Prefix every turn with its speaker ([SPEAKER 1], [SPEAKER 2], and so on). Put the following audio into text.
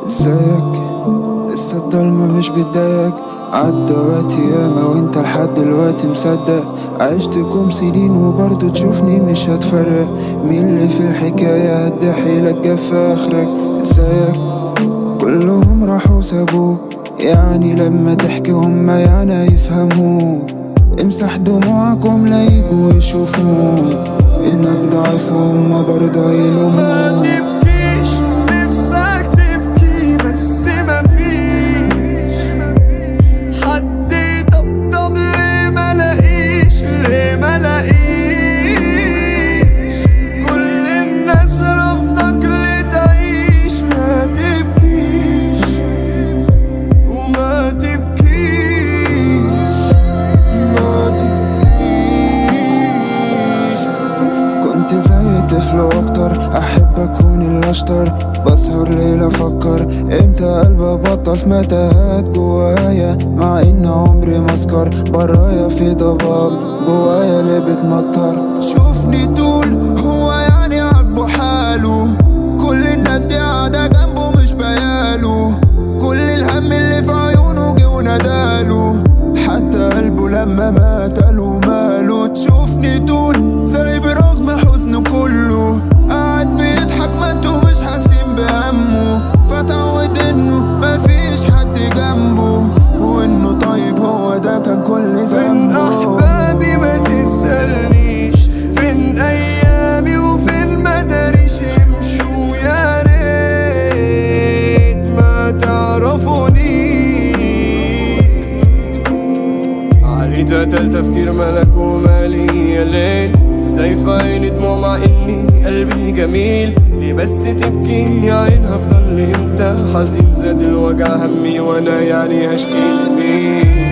[SPEAKER 1] ازيك؟ لسه الضلمة مش بتضايقك؟ عدى وقت ياما وانت لحد دلوقتي مصدق؟ عشتكم سنين وبرضه تشوفني مش هتفرق. مين اللي في الحكاية هدي حيلك جاب في اخرك؟ ازيك؟ كلهم راحوا سابوك، يعني لما تحكي هما يعني يفهموك. امسح دموعكم لا يجوا يشوفوك انك ضعيف وهما برضه يلوموك.
[SPEAKER 2] ما تبكيش، نفسك تبكي بس مفيش حد يطبطب. ليه ملاقيش، ليه ملاقيش؟ كل الناس رافضك لتعيش. ما تبكيش وما تبكيش، ما تبكيش.
[SPEAKER 1] كنت زي طفل واكتر، احب اكون الاشطر. بسهر ليل افكر امتى قلبي بطل في متاهات جوايا، مع ان عمري مسكر برايا في ضباب جوايا اللي بتمطر. شوفني طول هو يعني عاجبه حاله، كل الناس دي قاعدة جنبه مش بياله. كل الهم اللي في عيونه جه وناداله، حتى قلبه لما مات قاله ماله. تشوفني طول زي برغم حزنه كله قاعد بيضحك، ما انتوا مش حاسين بهمه. فتعود انه مفيش حد جنبه، وانه طيب هو ده كان كل
[SPEAKER 2] فين
[SPEAKER 1] ذنبه.
[SPEAKER 2] احبابي ما تسألنيش، فين ايامي وفين مداريش. امشوا يا ريت ما تعرفوني. علي تقتل تفكير ملك ومالي يا ليل. ازاي في عيني دموع مع اني قلبي جميل؟ ليه بس تبكي يا عين؟ هفضل امتى حزين؟ زاد الوجع همي وانا يعني هشكي لمين؟